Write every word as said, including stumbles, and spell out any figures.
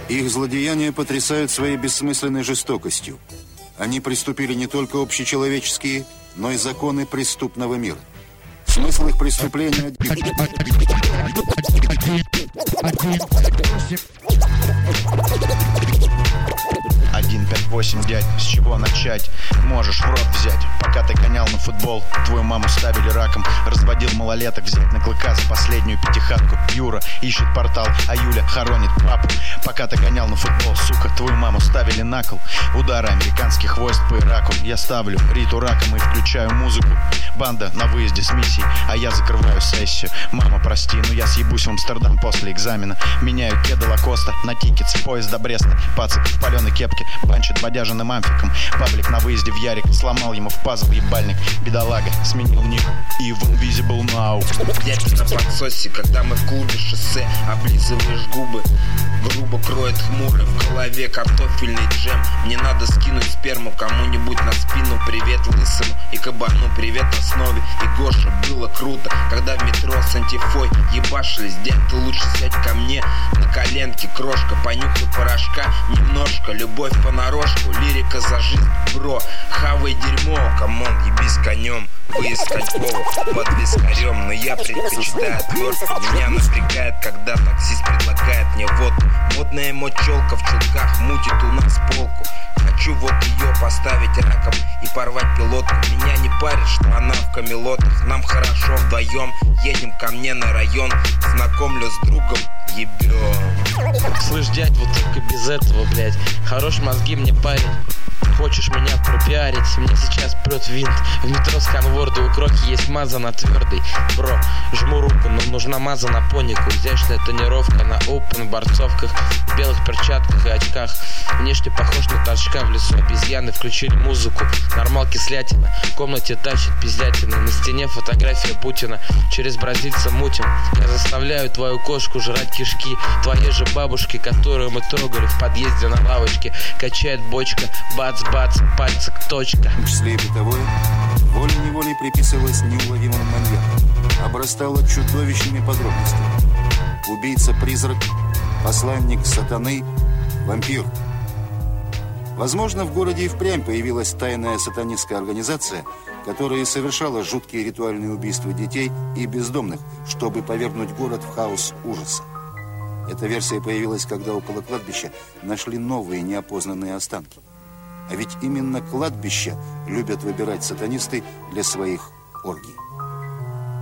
Их злодеяния потрясают своей бессмысленной жестокостью. Они приступили не только общечеловеческие, но и законы преступного мира. Смысл их преступления... один пять восемь, дядь, с чего начать? Можешь в рот взять. Пока ты гонял на футбол, твою маму ставили раком. Разводил малолеток, взять на клыка за последнюю пятихатку. Юра ищет портал, а Юля хоронит папу. Пока ты гонял на футбол, сука, твою маму ставили на кол. Удары американских войск по Ираку. Я ставлю Риту раком и включаю музыку. Банда на выезде с миссией, а я закрываю сессию. Мама, прости, но я съебусь в Амстердам после экзамена. Меняю кеды Лакоста на тикетс, поезд до Бреста. Пацик в паленой кепке банчит бодяженным амфиком. Паблик на выезде в Ярик сломал ему в пазл ебальник. Бедолага сменил ник и в Invisible Now. Дядя на подсосе, когда мы в клубе шоссе. Облизываешь губы, грубо кроет хмурый. В голове картофельный джем. Мне надо скинуть сперму кому-нибудь на спину. Привет лысому и кабану, привет основе. И Гоша, было круто, когда в метро с антифой ебашились. Дядь, ты лучше сядь ко мне на коленке, крошка. Понюхай порошка немножко, любовь понарошку, лирика за жизнь, бро. Хавай дерьмо, камон, ебись конем. Выезд Конькова под вискарем. Но я предпочитаю отвертку. Меня напрягает, когда таксист предлагает мне водку. Модная мочелка в чулках мутит у нас полку. Хочу вот ее поставить раком и порвать пилотку. Меня не парит, что она в камелотах. Нам хорошо вдвоем, едем ко мне на район. Знакомлю с другом, ебем. Слышь, дядь, вот только без этого, блядь. Хорош мозги мне парень. Хочешь меня пропиарить? Мне сейчас прет винт. В метро сканворда у Кроки есть маза на твердый. Бро, жму руку, но нужна маза на понику. Изящная тонировка на опен борцовках, в белых перчатках и очках. Внешне похож на торчка в лесу. Обезьяны включили музыку. Нормал кислятина. В комнате тащит пиздятина. На стене фотография Путина. Через бразильца мутим. Я заставляю твою кошку жрать кишки. Твоей же бабушки, которую мы трогали в подъезде на лавочке. Качает бочка. Бац-бац, пальцик, точка. В числе и бытовое, волей-неволей приписывалось неуловимому маньяку. Обрастало чудовищными подробностями. Убийца-призрак, посланник сатаны, вампир. Возможно, в городе и впрямь появилась тайная сатанистская организация, которая совершала жуткие ритуальные убийства детей и бездомных, чтобы повергнуть город в хаос ужаса. Эта версия появилась, когда около кладбища нашли новые неопознанные останки. А ведь именно кладбища любят выбирать сатанисты для своих оргий.